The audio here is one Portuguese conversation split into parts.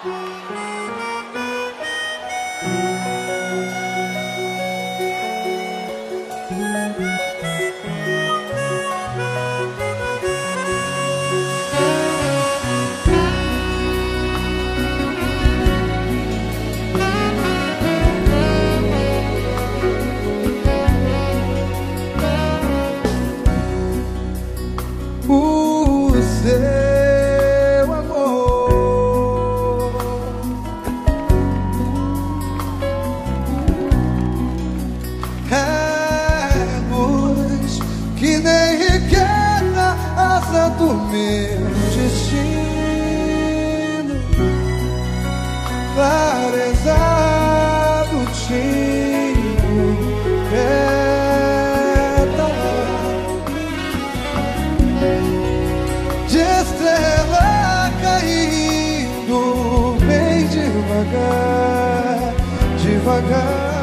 O seu amor é luz que nem requebra asa do meu destino, clareza do tino, de estrela caindo bem devagar, devagar.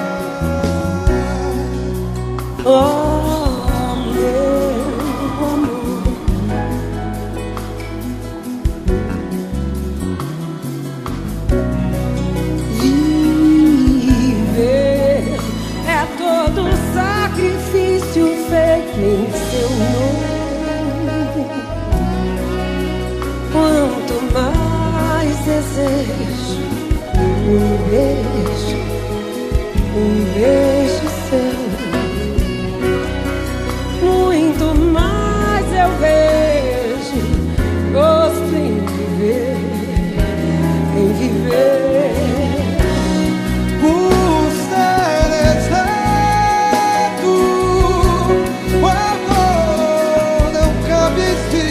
Oh, meu amor, viver é todo sacrifício feito em seu nome. Quanto mais desejo um beijo seu, muito mais eu vejo gosto em viver, em viver. O ser exato, o amor não cabe em si.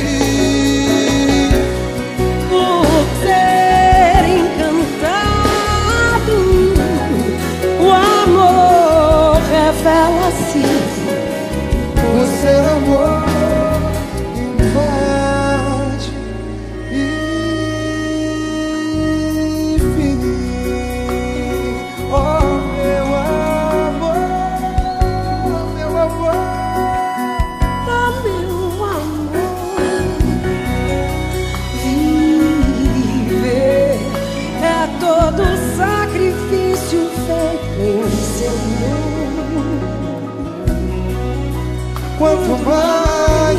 Por ser encantado, o amor revela-se. O seu amor invade e fica. Oh, meu amor, meu amor, Oh, meu amor, viver é todo sacrifício feito em seu nome. quanto mais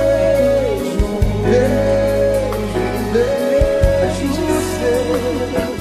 desejo, beijo seu.